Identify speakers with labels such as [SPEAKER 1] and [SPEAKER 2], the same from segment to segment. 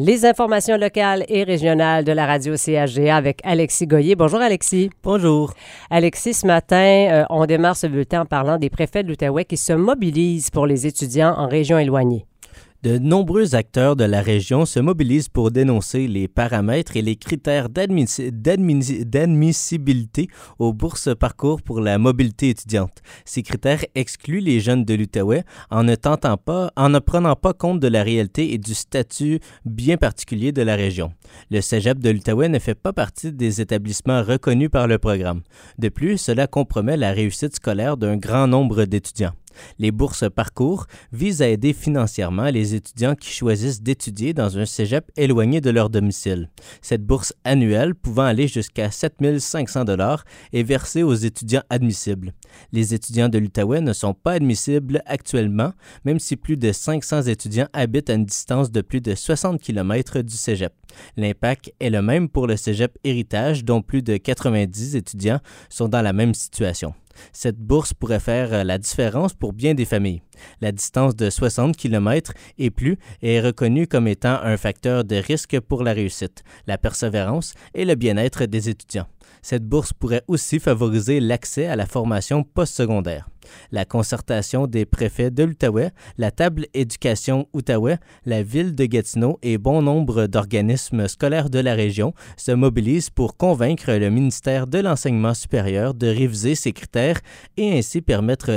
[SPEAKER 1] Les informations locales et régionales de la radio CHGA avec Alexis Goyer. Bonjour Alexis.
[SPEAKER 2] Bonjour.
[SPEAKER 1] Alexis, ce matin, on démarre ce bulletin en parlant des préfets de l'Outaouais qui se mobilisent pour les étudiants en région éloignée.
[SPEAKER 2] De nombreux acteurs de la région se mobilisent pour dénoncer les paramètres et les critères d'admissibilité aux bourses parcours pour la mobilité étudiante. Ces critères excluent les jeunes de l'Outaouais en ne prenant pas compte de la réalité et du statut bien particulier de la région. Le Cégep de l'Outaouais ne fait pas partie des établissements reconnus par le programme. De plus, cela compromet la réussite scolaire d'un grand nombre d'étudiants. Les bourses parcours visent à aider financièrement les étudiants qui choisissent d'étudier dans un cégep éloigné de leur domicile. Cette bourse annuelle, pouvant aller jusqu'à 7 500 $ est versée aux étudiants admissibles. Les étudiants de l'Outaouais ne sont pas admissibles actuellement, même si plus de 500 étudiants habitent à une distance de plus de 60 km du cégep. L'impact est le même pour le cégep Héritage, dont plus de 90 étudiants sont dans la même situation. Cette bourse pourrait faire la différence pour bien des familles. La distance de 60 km et plus est reconnue comme étant un facteur de risque pour la réussite, la persévérance et le bien-être des étudiants. Cette bourse pourrait aussi favoriser l'accès à la formation postsecondaire. La concertation des préfets de l'Outaouais, la Table Éducation Outaouais, la Ville de Gatineau et bon nombre d'organismes scolaires de la région se mobilisent pour convaincre le ministère de l'Enseignement supérieur de réviser ces critères et ainsi permettre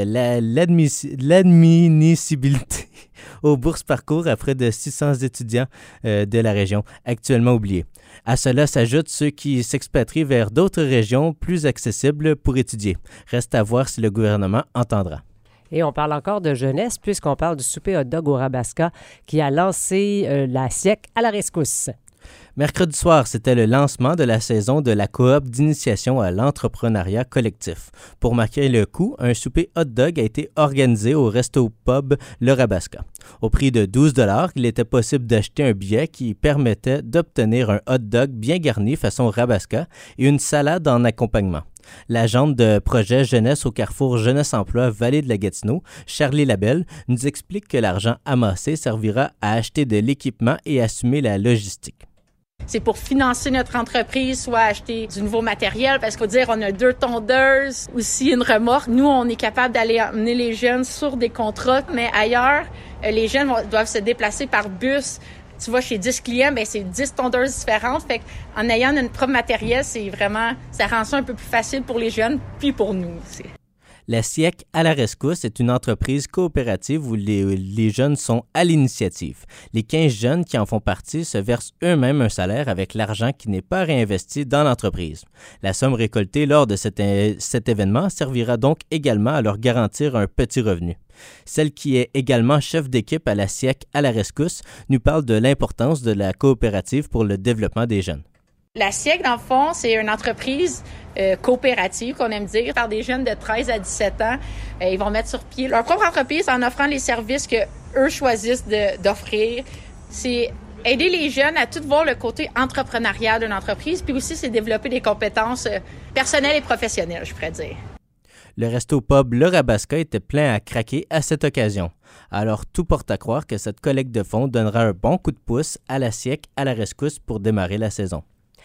[SPEAKER 2] l'admissibilité aux bourses parcours à près de 600 étudiants de la région actuellement oubliés. À cela s'ajoutent ceux qui s'expatrient vers d'autres régions plus accessibles pour étudier. Reste à voir si le gouvernement entendra.
[SPEAKER 1] Et on parle encore de jeunesse puisqu'on parle du souper hot dog au Rabasca qui a lancé la SIEC à la rescousse.
[SPEAKER 2] Mercredi soir, c'était le lancement de la saison de la coop d'initiation à l'entrepreneuriat collectif. Pour marquer le coup, un souper hot dog a été organisé au Resto Pub Le Rabasca. Au prix de 12 $, il était possible d'acheter un billet qui permettait d'obtenir un hot dog bien garni façon Rabasca et une salade en accompagnement. L'agente de projet Jeunesse au Carrefour Jeunesse-Emploi Vallée de la Gatineau, Charlie Labelle, nous explique que l'argent amassé servira à acheter de l'équipement et assumer la logistique.
[SPEAKER 3] C'est pour financer notre entreprise, soit acheter du nouveau matériel, parce qu'on dire on a 2 tondeuses, aussi une remorque. Nous, on est capable d'aller emmener les jeunes sur des contrats, mais ailleurs, les jeunes doivent se déplacer par bus. Tu vas chez 10 clients, ben c'est 10 tondeuses différentes. Fait qu'en ayant notre propre matériel, c'est vraiment, ça rend ça un peu plus facile pour les jeunes, puis pour nous aussi.
[SPEAKER 2] La SIEC à la rescousse est une entreprise coopérative où les jeunes sont à l'initiative. Les 15 jeunes qui en font partie se versent eux-mêmes un salaire avec l'argent qui n'est pas réinvesti dans l'entreprise. La somme récoltée lors de cet événement servira donc également à leur garantir un petit revenu. Celle qui est également chef d'équipe à la SIEC à la rescousse nous parle de l'importance de la coopérative pour le développement des jeunes.
[SPEAKER 3] La SIEC, dans le fond, c'est une entreprise coopérative, qu'on aime dire, par des jeunes de 13 à 17 ans. Ils vont mettre sur pied leur propre entreprise en offrant les services qu'eux choisissent d'offrir. C'est aider les jeunes à tout voir le côté entrepreneurial d'une entreprise, puis aussi, c'est développer des compétences personnelles et professionnelles, je pourrais dire.
[SPEAKER 2] Le Resto Pub Le Rabasca était plein à craquer à cette occasion. Alors, tout porte à croire que cette collecte de fonds donnera un bon coup de pouce à la SIEC à la rescousse pour démarrer la saison.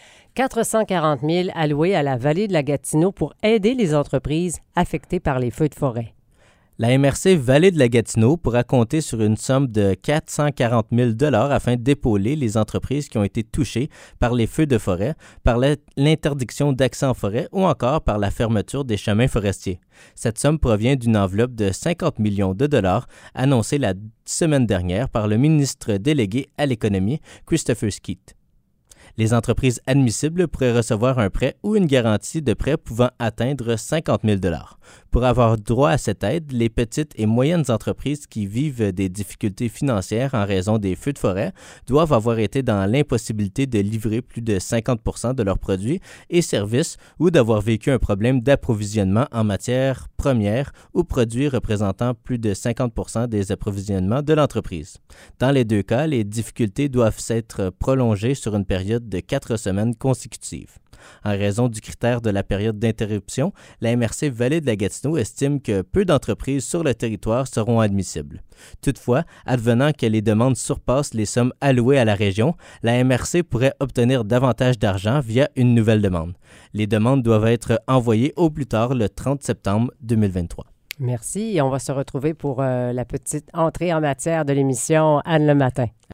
[SPEAKER 1] 440 000 alloués à la Vallée de la Gatineau pour aider les entreprises affectées par les feux de forêt.
[SPEAKER 2] La MRC Vallée de la Gatineau pourra compter sur une somme de 440 000 $ afin d'épauler les entreprises qui ont été touchées par les feux de forêt, par l'interdiction d'accès en forêt ou encore par la fermeture des chemins forestiers. Cette somme provient d'une enveloppe de 50 millions de dollars annoncée la semaine dernière par le ministre délégué à l'économie, Christopher Skeet. Les entreprises admissibles pourraient recevoir un prêt ou une garantie de prêt pouvant atteindre 50 000 $. Pour avoir droit à cette aide, les petites et moyennes entreprises qui vivent des difficultés financières en raison des feux de forêt doivent avoir été dans l'impossibilité de livrer plus de 50 % de leurs produits et services ou d'avoir vécu un problème d'approvisionnement en matières premières ou produits représentant plus de 50 % des approvisionnements de l'entreprise. Dans les deux cas, les difficultés doivent s'être prolongées sur une période de 4 semaines consécutives. En raison du critère de la période d'interruption, la MRC Vallée de la Gatineau estime que peu d'entreprises sur le territoire seront admissibles. Toutefois, advenant que les demandes surpassent les sommes allouées à la région, la MRC pourrait obtenir davantage d'argent via une nouvelle demande. Les demandes doivent être envoyées au plus tard le 30 septembre 2023.
[SPEAKER 1] Merci. Et on va se retrouver pour la petite entrée en matière de l'émission Anne le matin.